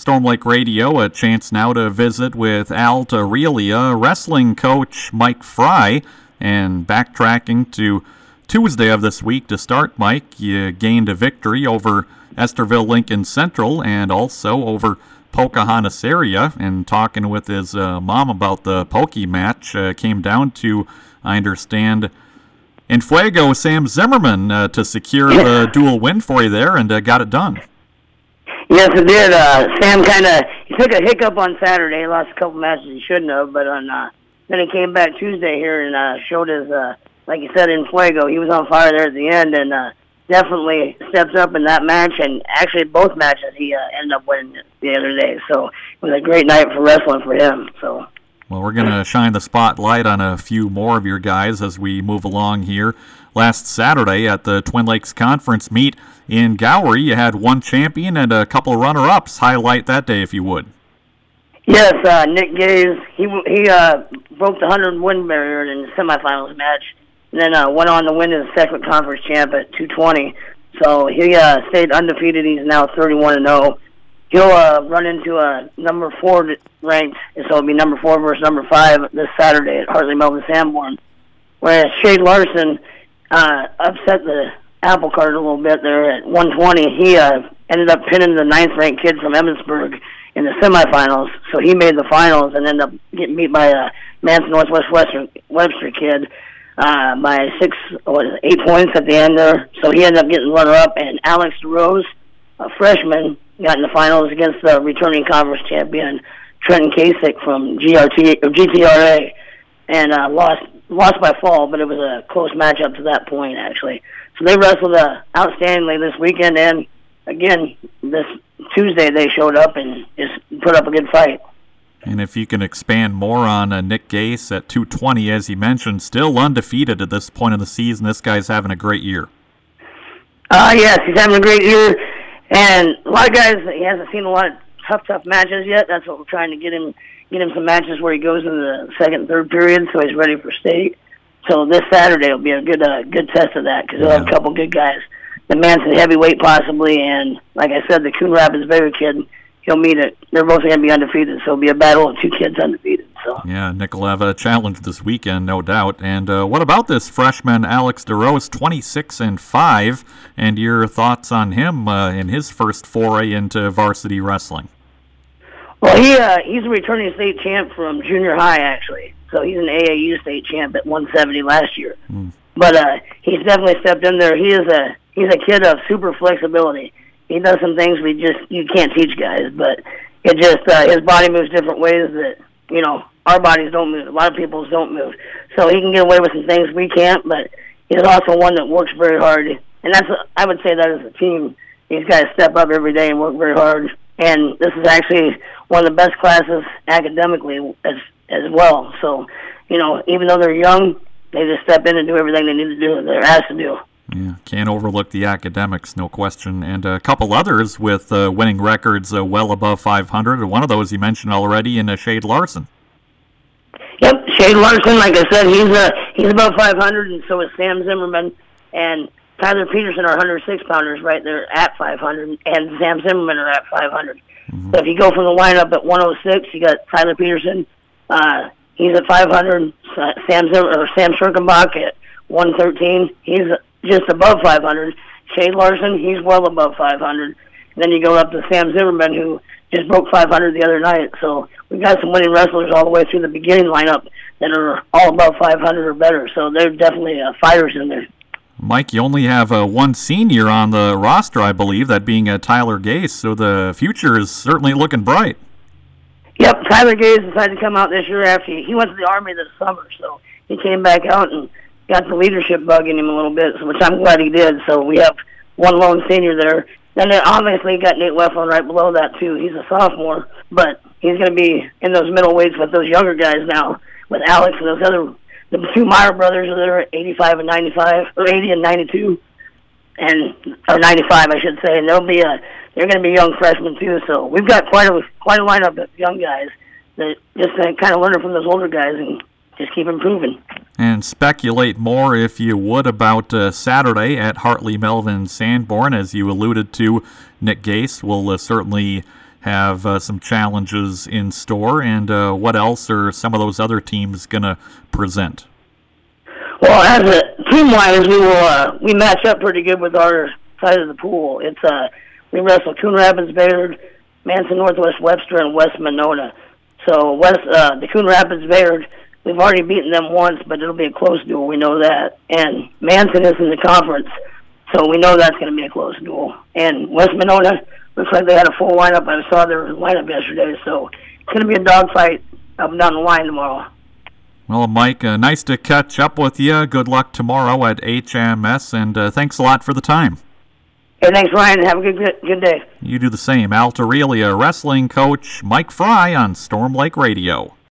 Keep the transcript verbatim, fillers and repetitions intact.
Storm Lake Radio. A chance now to visit with Alt Aurelia wrestling coach Mike Fry. And backtracking to Tuesday of this week to start, Mike, you gained a victory over Estherville Lincoln Central and also over Pocahontas area. And talking with his uh, mom about the Pokey match, uh, came down to, I understand, in Fuego, Sam Zimmerman uh, to secure the dual win for you there, and uh, got it done. Yes, it did. Uh, Sam kind of he took a hiccup on Saturday, lost a couple matches he shouldn't have, but on uh, then he came back Tuesday here and uh, showed his, uh, like you said, in Fuego. He was on fire there at the end, and uh, definitely stepped up in that match, and actually both matches he uh, ended up winning the other day. So it was a great night for wrestling for him. So. Well, we're going to shine the spotlight on a few more of your guys as we move along here. Last Saturday at the Twin Lakes Conference meet in Gowrie, you had one champion and a couple of runner-ups. Highlight that day, if you would. Yes, uh, Nick Gaze, he he uh, broke the one hundred win barrier in the semifinals match, and then uh, went on to win his second conference champ at two twenty. So he uh, stayed undefeated. He's now thirty-one and oh. He'll uh, run into a number four ranked, and so it'll be number four versus number five this Saturday at Hartley Melvin Sanborn. Whereas Shade Larson uh, upset the apple cart a little bit there at one twenty. He uh, ended up pinning the ninth ranked kid from Emmitsburg in the semifinals, so he made the finals and ended up getting beat by a Manson Northwest Western, Webster kid uh, by six, what is it, eight points at the end there. So he ended up getting runner-up, and Alex DeRose, a freshman, got in the finals against the returning conference champion Trenton Kasich from G R T or G T R A, and uh, lost lost by fall, but it was a close matchup to that point actually. So they wrestled uh, outstandingly this weekend, and again this Tuesday they showed up and just put up a good fight. And if you can expand more on uh, Nick Gase at two twenty, as you mentioned, still undefeated at this point of the season. This guy's having a great year. Uh, yes, he's having a great year. And a lot of guys, he hasn't seen a lot of tough, tough matches yet. That's what we're trying to get him get him some matches where he goes in the second and third period so he's ready for state. So this Saturday will be a good uh, good test of that because he'll have a couple good guys. The Manson heavyweight possibly, and like I said, the Coon Rapids Baker kid, he'll meet it. They're both going to be undefeated, so it'll be a battle of two kids undefeated. So yeah, Nick will have a challenge this weekend, no doubt. And uh, what about this freshman Alex DeRose, twenty-six and five, and your thoughts on him uh, in his first foray into varsity wrestling? Well, he uh, he's a returning state champ from junior high, actually. So he's an A A U state champ at one seventy last year. Mm. But uh, he's definitely stepped in there. He is a he's a kid of super flexibility. He does some things we just you can't teach guys, but it just uh, his body moves different ways that you know our bodies don't move. A lot of people's don't move, so he can get away with some things we can't. But he's also one that works very hard, and that's I would say that as a team, these guys step up every day and work very hard. And this is actually one of the best classes academically as as well. So you know, even though they're young, they just step in and do everything they need to do. They're asked to do. Yeah, can't overlook the academics, no question. And a couple others with uh, winning records uh, well above five hundred. One of those you mentioned already in uh, Shade Larson. Yep, Shade Larson, like I said, he's uh, he's above five hundred, and so is Sam Zimmerman. And Tyler Peterson are one hundred six pounders right there at five hundred, and Sam Zimmerman are at five hundred. Mm-hmm. So if you go from the lineup at one oh six, you got Tyler Peterson. Uh, he's at five hundred. Sam Zimmer, or Sam Schirkenbach at one thirteen. He's just above five hundred. Shade Larson, he's well above five hundred. And then you go up to Sam Zimmerman, who just broke five hundred the other night. So we've got some winning wrestlers all the way through the beginning lineup that are all above five hundred or better. So they're definitely uh, fighters in there. Mike, you only have uh, one senior on the roster, I believe, that being uh, Tyler Gase, so the future is certainly looking bright. Yep, Tyler Gase decided to come out this year after he, he went to the Army this summer, so he came back out and got the leadership bug in him a little bit, which I'm glad he did. So we have one lone senior there. Then obviously got Nate Wefflin right below that, too. He's a sophomore, but he's going to be in those middle weights with those younger guys now, with Alex and those other the two Meyer brothers that are eighty-five and ninety-five, or eighty and ninety-two, and or ninety-five, I should say. And they'll be a they're going to be young freshmen too. So we've got quite a quite a lineup of young guys that just uh, kind of learn from those older guys and just keep improving. And speculate more, if you would, about uh, Saturday at Hartley Melvin Sanborn, as you alluded to. Nick Gase will uh, certainly have uh, some challenges in store, and uh, what else are some of those other teams going to present? Well, as a team-wise, we will uh, we match up pretty good with our side of the pool. It's uh, we wrestle Coon Rapids Bayard, Manson Northwest Webster, and West Monona. So West uh, the Coon Rapids Bayard, we've already beaten them once, but it'll be a close duel. We know that. And Manson is in the conference, so we know that's going to be a close duel. And West Monona looks like they had a full lineup. I saw their lineup yesterday, so it's going to be a dogfight up and down the line tomorrow. Well, Mike, uh, nice to catch up with you. Good luck tomorrow at H M S, and uh, thanks a lot for the time. Hey, thanks, Ryan. Have a good, good, good day. You do the same. Alt Aurelia wrestling coach Mike Fry on Storm Lake Radio.